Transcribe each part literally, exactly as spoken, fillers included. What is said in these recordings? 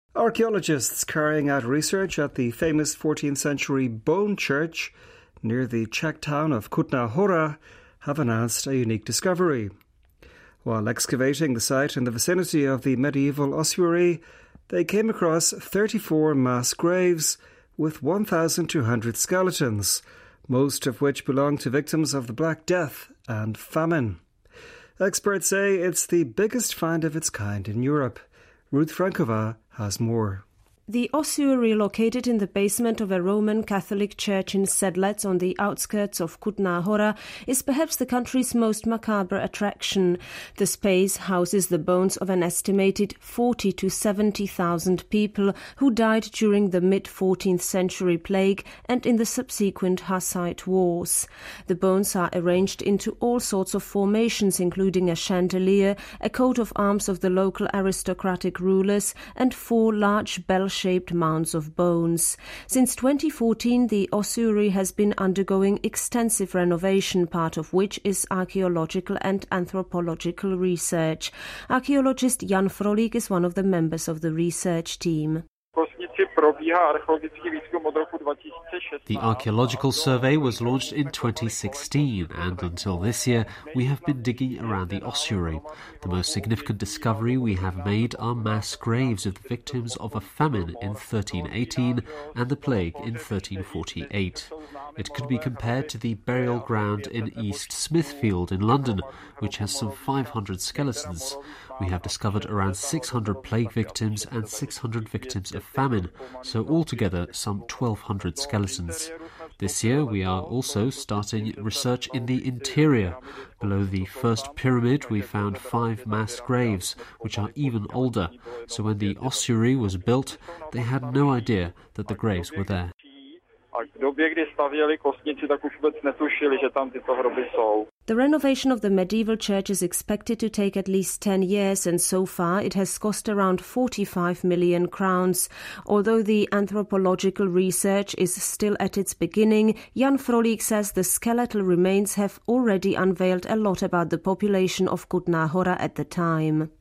Archaeologists carrying out research at the famous fourteenth century Bone Church near the Czech town of Kutná Hora have announced a unique discovery. While excavating the site in the vicinity of the medieval ossuary, they came across thirty-four mass graves with one thousand two hundred skeletons, most of which belong to victims of the Black Death and famine. Experts say it's the biggest find of its kind in Europe. Ruth Frankova has more. The ossuary, located in the basement of a Roman Catholic church in Sedlec on the outskirts of Kutná Hora, is perhaps the country's most macabre attraction. The space houses the bones of an estimated forty to seventy thousand people who died during the mid-fourteenth century plague and in the subsequent Hussite wars. The bones are arranged into all sorts of formations, including a chandelier, a coat of arms of the local aristocratic rulers, and four large bell-shaped shaped mounds of bones. Since twenty fourteen, the ossuary has been undergoing extensive renovation, part of which is archaeological and anthropological research. Archaeologist Jan Frolík is one of the members of the research team. The archaeological survey was launched in twenty sixteen, and until this year we have been digging around the ossuary. The most significant discovery we have made are mass graves of the victims of a famine in thirteen eighteen and the plague in thirteen forty-eight. It could be compared to the burial ground in East Smithfield in London, which has some five hundred skeletons. We have discovered around six hundred plague victims and six hundred victims of famine, so altogether some twelve hundred skeletons. This year we are also starting research in the interior. Below the first pyramid we found five mass graves, which are even older, so when the ossuary was built they had no idea that the graves were there. The renovation of the medieval church is expected to take at least ten years, and so far it has cost around forty-five million crowns. Although the anthropological research is still at its beginning, Jan Frolík says the skeletal remains have already unveiled a lot about the population of Kutná Hora at the time.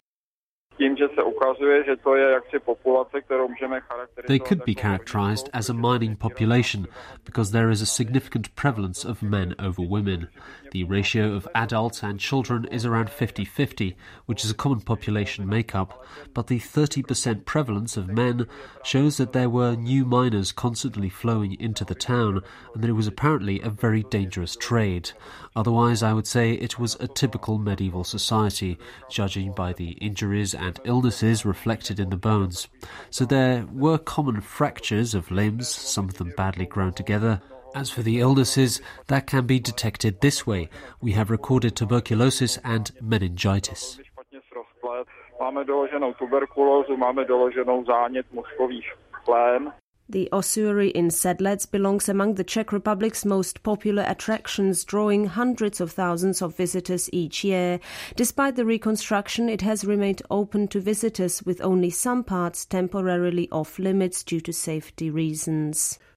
They could be characterized as a mining population because there is a significant prevalence of men over women. The ratio of adults and children is around fifty-fifty, which is a common population makeup, but the thirty percent prevalence of men shows that there were new miners constantly flowing into the town and that it was apparently a very dangerous trade. Otherwise, I would say it was a typical medieval society, judging by the injuries and illnesses reflected in the bones. So there were common fractures of limbs, some of them badly grown together. As for the illnesses, that can be detected this way. We have recorded tuberculosis and meningitis. The ossuary in Sedlec belongs among the Czech Republic's most popular attractions, drawing hundreds of thousands of visitors each year. Despite the reconstruction, it has remained open to visitors, with only some parts temporarily off limits due to safety reasons.